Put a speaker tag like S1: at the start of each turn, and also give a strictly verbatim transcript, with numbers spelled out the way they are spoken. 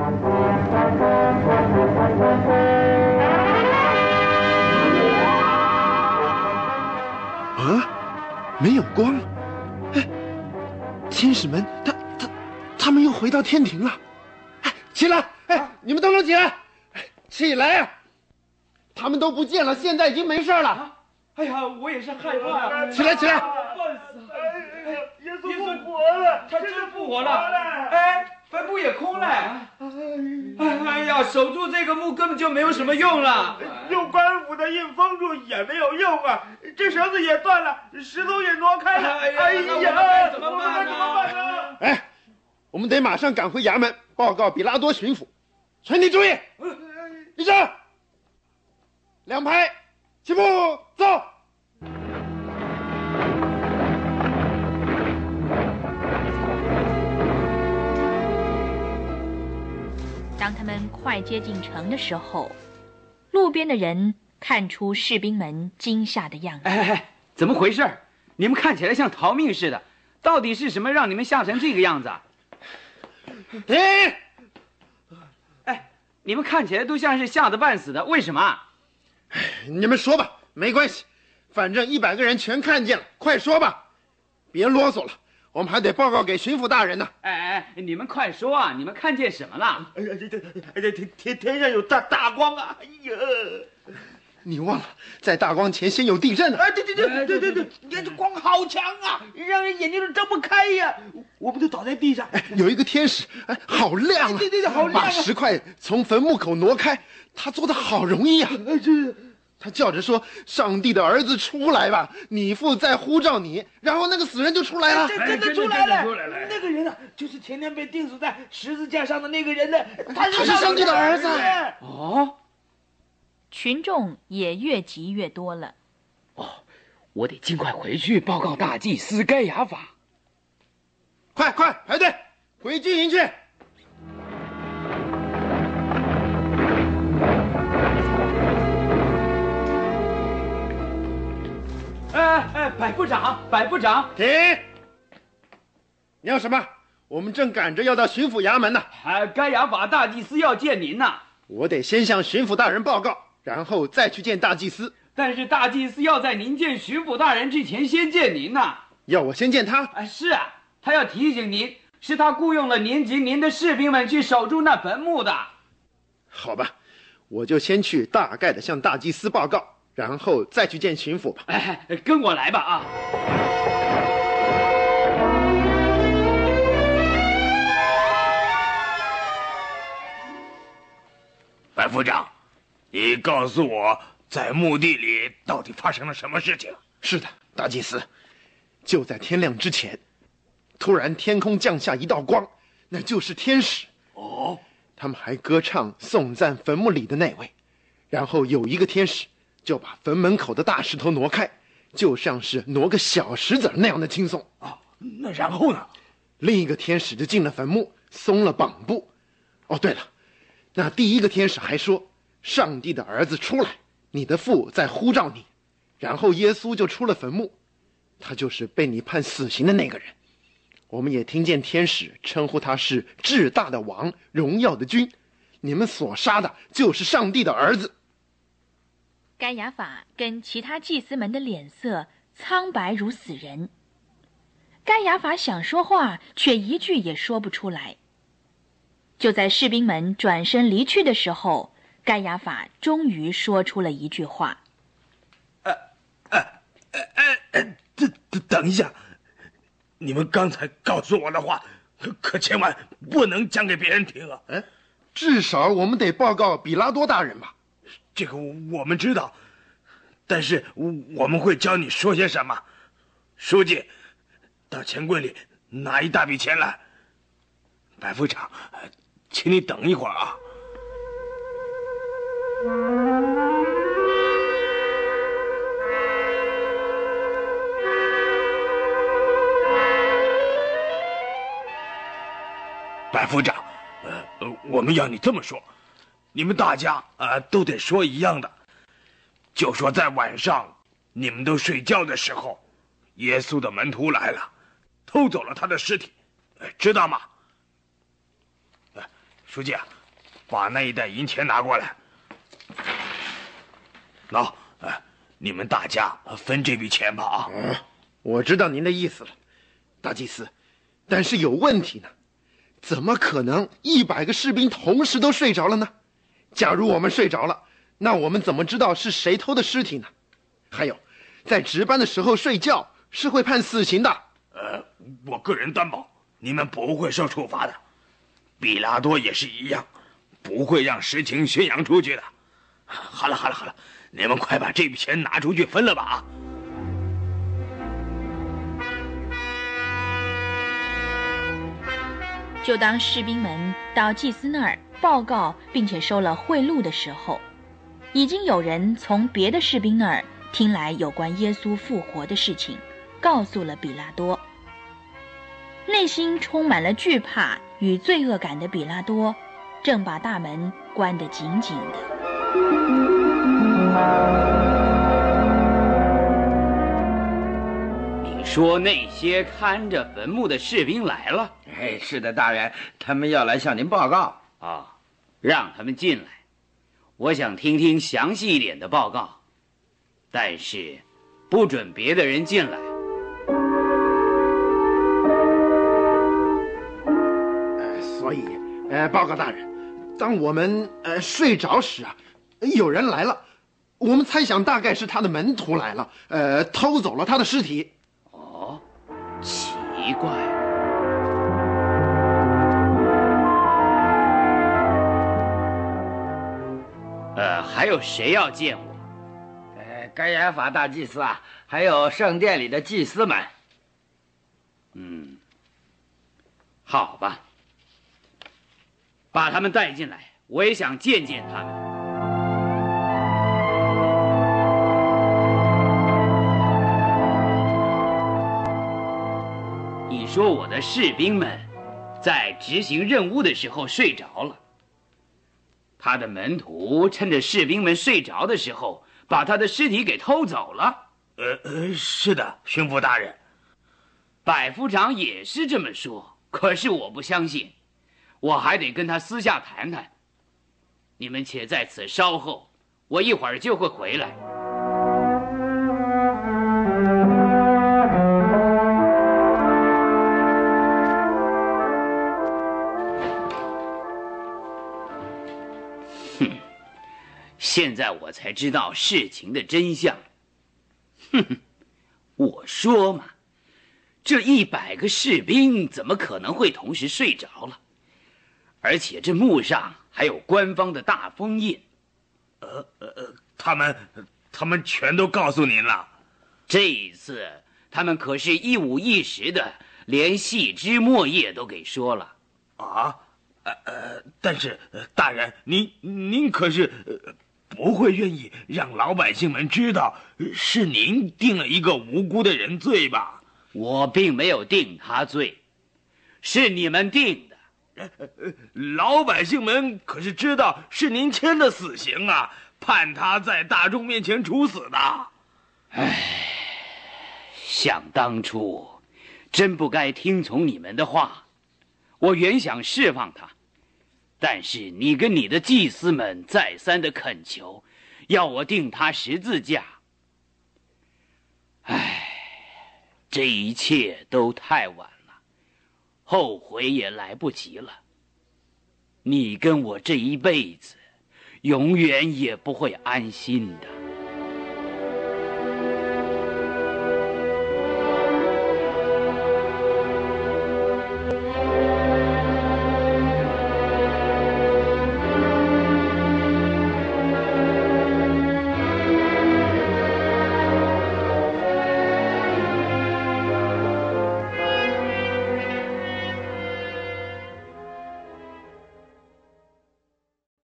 S1: 啊，没有光。哎，天使们，他他他们又回到天庭了。哎，起来！哎，你们都能起来！哎，起来啊！他们都不见了，现在已经没事了。
S2: 哎呀，我也是害怕呀！
S1: 起来，起来！
S2: 乱死！哎呀，耶稣复活了，他真复活了！哎，坟墓也空了。哎哎呀，守住这个墓根本就没有什么用了。
S3: 用官府的印封住也没有用啊！这绳子也断了，石头也挪开了。哎呀，
S2: 哎呀怎么
S3: 我们
S2: 办呢？
S3: 该怎么办呢？
S1: 哎，我们得马上赶回衙门报告比拉多巡抚。全体注意，立正，两排，起步，走。
S4: 当他们快接近城的时候，路边的人看出士兵们惊吓的样子。
S2: 哎哎，怎么回事？你们看起来像逃命似的，到底是什么让你们吓成这个样子啊？
S1: 停！
S2: 哎，你们看起来都像是吓得半死的，为什么？
S1: 你们说吧，没关系，反正一百个人全看见了，快说吧，别啰嗦了，我们还得报告给巡抚大人呢。
S2: 哎哎，你们快说啊！你们看见什么了？
S3: 哎呀，这这哎这天天天上有大大光啊！哎呀，
S1: 你忘了，在大光前先有地震呢。
S3: 哎，对对对对对对，你看这光好强啊，让人眼睛都睁不开呀！我们都倒在地上。
S1: 哎，有一个天使，哎，好亮啊！
S3: 对对对，好亮啊！
S1: 把石块从坟墓口挪开，他做的好容易啊！
S3: 哎，这。
S1: 他叫着说：“上帝的儿子出来吧！你父在呼召你。”然后那个死人就出来了。
S3: 这真的出来了！那个人啊，就是前天被钉死在十字架上的那个人呢。他
S1: 是上帝的儿子。
S2: 哦，
S4: 群众也越集越多了。
S2: 哦，我得尽快回去报告大祭司该亚法。
S1: 快快排队，回军营去。
S2: 哎哎，百夫长，百夫长，
S1: 停！你要什么？我们正赶着要到巡抚衙门呢。
S2: 哎，该亚法大祭司要见您呐。
S1: 我得先向巡抚大人报告，然后再去见大祭司。
S2: 但是大祭司要在您见巡抚大人之前先见您呐。
S1: 要我先见他？
S2: 哎，是啊，他要提醒您，是他雇佣了您及您的士兵们去守住那坟墓的。
S1: 好吧，我就先去大概的向大祭司报告。然后再去见巡抚吧。
S2: 哎，跟我来吧啊！
S3: 白副长，你告诉我，在墓地里到底发生了什么事情？
S1: 是的，大祭司，就在天亮之前，突然天空降下一道光，那就是天使。
S3: 哦，
S1: 他们还歌唱颂赞坟墓里的那位，然后有一个天使就把坟门口的大石头挪开，就像是挪个小石子那样的轻松
S3: 啊。那然后呢？
S1: 另一个天使就进了坟墓，松了绑布。哦，对了，那第一个天使还说：“上帝的儿子出来，你的父在呼召你。”然后耶稣就出了坟墓，他就是被你判死刑的那个人。我们也听见天使称呼他是至大的王，荣耀的君。你们所杀的就是上帝的儿子。
S4: 该亚法跟其他祭司们的脸色苍白如死人。该亚法想说话，却一句也说不出来。就在士兵们转身离去的时候，该亚法终于说出了一句话：“
S3: 呃呃呃呃，等等等一下，你们刚才告诉我的话，可可千万不能讲给别人听啊！
S1: 哎，至少我们得报告比拉多大人吧。”
S3: 这个我们知道，但是我们会教你说些什么。书记，到钱柜里拿一大笔钱来。百夫长，请你等一会儿啊。百夫长，呃，我们要你这么说。你们大家啊、呃、都得说一样的，就说在晚上你们都睡觉的时候，耶稣的门徒来了，偷走了他的尸体，知道吗？书记啊， 把那一袋银钱拿过来。喏，哎，你们大家分这笔钱吧啊！
S1: 哦，我知道您的意思了，大祭司，但是有问题呢，怎么可能一百个士兵同时都睡着了呢？假如我们睡着了，那我们怎么知道是谁偷的尸体呢？还有，在值班的时候睡觉是会判死刑的。
S3: 呃，我个人担保，你们不会受处罚的。比拉多也是一样，不会让实情宣扬出去的。好了好了好了，你们快把这笔钱拿出去分了吧啊！
S4: 就当士兵们到祭司那儿报告并且收了贿赂的时候，已经有人从别的士兵那儿听来有关耶稣复活的事情，告诉了比拉多。内心充满了惧怕与罪恶感的比拉多，正把大门关得紧紧的。
S2: 你说那些看着坟墓的士兵来了？
S5: 哎，是的，大人，他们要来向您报告。
S2: 啊，让他们进来，我想听听详细一点的报告。但是，不准别的人进来。
S1: 呃，所以，呃，报告大人，当我们呃睡着时啊，有人来了，我们猜想大概是他的门徒来了，呃，偷走了他的尸体。
S2: 哦，奇怪。呃，还有谁要见我？
S5: 呃，该亚法大祭司啊，还有圣殿里的祭司们。
S2: 嗯，好吧，把他们带进来，我也想见见他们。你说我的士兵们在执行任务的时候睡着了，他的门徒趁着士兵们睡着的时候，把他的尸体给偷走了。
S3: 呃呃，是的，巡抚大人。
S2: 百夫长也是这么说，可是我不相信，我还得跟他私下谈谈。你们且在此稍候，我一会儿就会回来。哼，现在我才知道事情的真相。哼哼，我说嘛，这一百个士兵怎么可能会同时睡着了？而且这墓上还有官方的大封印。
S3: 呃呃，他们他们全都告诉您了。
S2: 这一次他们可是一五一十的，连细枝末叶都给说了。
S3: 啊，呃呃，但是、呃、大人，您您可是、呃、不会愿意让老百姓们知道是您定了一个无辜的人罪吧？
S2: 我并没有定他罪，是你们定的。
S3: 呃呃，老百姓们可是知道是您签的死刑啊，判他在大众面前处死的。
S2: 唉，想当初，真不该听从你们的话。我原想释放他，但是你跟你的祭司们再三的恳求，要我定他十字架。唉，这一切都太晚了，后悔也来不及了。你跟我这一辈子，永远也不会安心的。